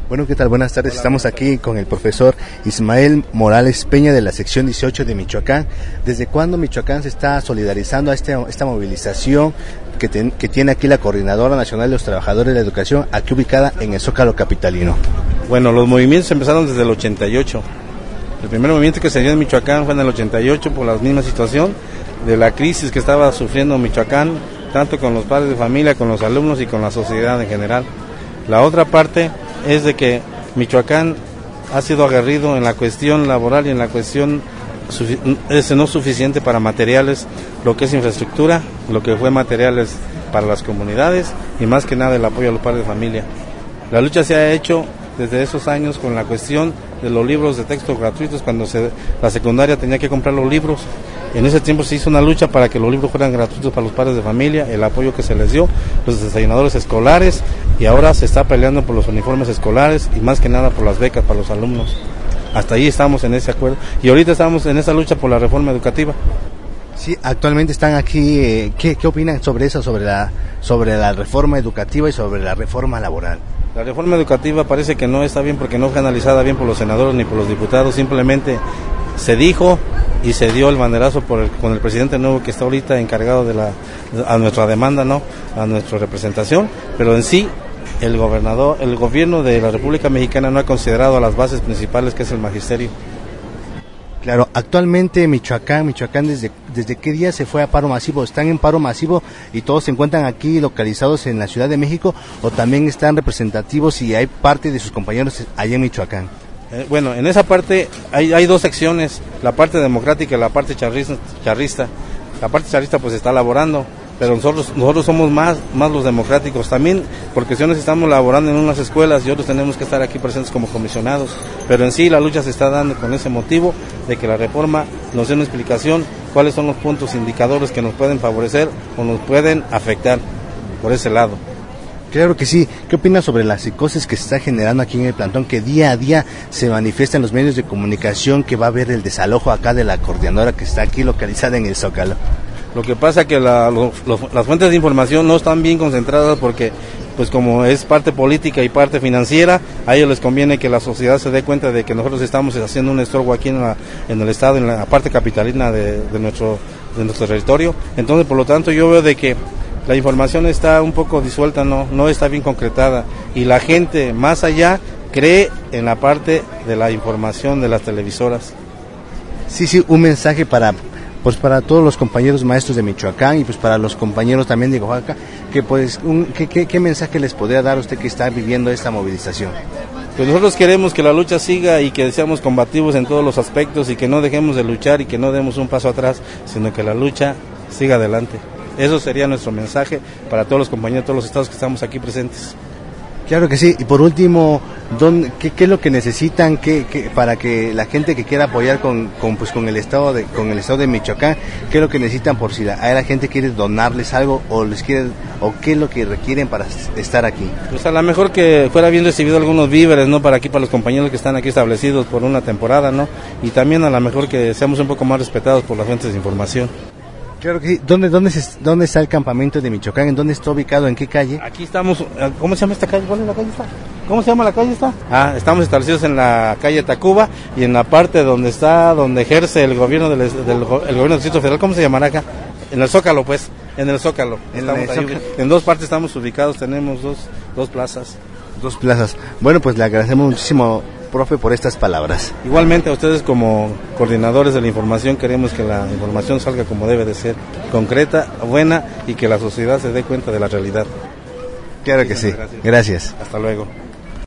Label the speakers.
Speaker 1: Bueno, ¿qué tal? Buenas tardes. Estamos aquí con el profesor Ismael Morales Peña de la sección 18 de Michoacán. ¿Desde cuándo Michoacán se está solidarizando a esta movilización que tiene aquí la Coordinadora Nacional de los Trabajadores de la Educación, aquí ubicada en el Zócalo capitalino?
Speaker 2: Bueno, los movimientos empezaron desde el 88. El primer movimiento que se dio en Michoacán fue en el 88 por la misma situación de la crisis que estaba sufriendo Michoacán, tanto con los padres de familia, con los alumnos y con la sociedad en general. La otra parte es de que Michoacán ha sido aguerrido en la cuestión laboral y en la cuestión no suficiente para materiales, lo que es infraestructura, lo que fue materiales para las comunidades y más que nada el apoyo a los padres de familia. La lucha se ha hecho desde esos años con la cuestión de los libros de texto gratuitos, cuando la secundaria tenía que comprar los libros. En ese tiempo se hizo una lucha para que los libros fueran gratuitos para los padres de familia, el apoyo que se les dio, los desayunadores escolares, y ahora se está peleando por los uniformes escolares y más que nada por las becas para los alumnos. Hasta ahí estamos en ese acuerdo y ahorita estamos en esa lucha por la reforma educativa.
Speaker 1: Sí, actualmente están aquí. ¿Qué opinan sobre eso, sobre la reforma educativa y sobre la reforma laboral?
Speaker 2: La reforma educativa parece que no está bien porque no fue analizada bien por los senadores ni por los diputados, simplemente se dijo y se dio el banderazo con el presidente nuevo que está ahorita encargado a nuestra demanda, ¿no? A nuestra representación, pero en sí el gobierno de la República Mexicana no ha considerado a las bases principales que es el magisterio.
Speaker 1: Claro, actualmente Michoacán, ¿desde qué día se fue a paro masivo? ¿Están en paro masivo y todos se encuentran aquí localizados en la Ciudad de México o también están representativos y hay parte de sus compañeros allá en Michoacán?
Speaker 2: Bueno, en esa parte hay dos secciones, la parte democrática y la parte charrista. La parte charrista pues está laborando, pero nosotros somos más los democráticos. También por cuestiones estamos laborando en unas escuelas y otros tenemos que estar aquí presentes como comisionados. Pero en sí la lucha se está dando con ese motivo de que la reforma nos dé una explicación cuáles son los puntos indicadores que nos pueden favorecer o nos pueden afectar por ese lado.
Speaker 1: Claro que sí. ¿Qué opinas sobre la psicosis que se está generando aquí en el plantón, que día a día se manifiesta en los medios de comunicación, que va a haber el desalojo acá de la coordinadora que está aquí localizada en el Zócalo?
Speaker 2: Lo que pasa es que las fuentes de información no están bien concentradas porque, pues como es parte política y parte financiera, a ellos les conviene que la sociedad se dé cuenta de que nosotros estamos haciendo un estorbo aquí en el estado, en la parte capitalina de nuestro territorio. Entonces, por lo tanto, yo veo de que la información está un poco disuelta, no está bien concretada y la gente más allá cree en la parte de la información de las televisoras.
Speaker 1: Sí, un mensaje para todos los compañeros maestros de Michoacán y pues para los compañeros también de Oaxaca, que pues ¿qué mensaje les podría dar a usted que está viviendo esta movilización?
Speaker 2: Pues nosotros queremos que la lucha siga y que seamos combativos en todos los aspectos y que no dejemos de luchar y que no demos un paso atrás, sino que la lucha siga adelante. Eso sería nuestro mensaje para todos los compañeros de todos los estados que estamos aquí presentes.
Speaker 1: Claro que sí. Y por último, ¿qué es lo que necesitan para que la gente que quiera apoyar con el estado de Michoacán, qué es lo que necesitan por si la gente quiere donarles algo o qué es lo que requieren para estar aquí?
Speaker 2: Pues a lo mejor que fuera bien recibido algunos víveres, ¿no? Para los compañeros que están aquí establecidos por una temporada, ¿no? Y también a lo mejor que seamos un poco más respetados por las fuentes de información.
Speaker 1: Claro que sí. ¿Dónde está el campamento de Michoacán? ¿En dónde está ubicado? ¿En qué calle?
Speaker 2: Aquí estamos. ¿Cómo se llama esta calle? ¿Cuál es la calle esta? ¿Cómo se llama la calle esta? Estamos establecidos en la calle Tacuba y en la parte donde ejerce el gobierno el gobierno del Distrito Federal. ¿Cómo se llamará acá? En el Zócalo, pues. En el Zócalo. En dos partes estamos ubicados. Tenemos dos plazas.
Speaker 1: Dos plazas. Bueno, pues le agradecemos muchísimo, profe, por estas palabras.
Speaker 2: Igualmente a ustedes como coordinadores de la información queremos que la información salga como debe de ser, concreta, buena y que la sociedad se dé cuenta de la realidad.
Speaker 1: Claro que sí. Gracias.
Speaker 2: Hasta luego.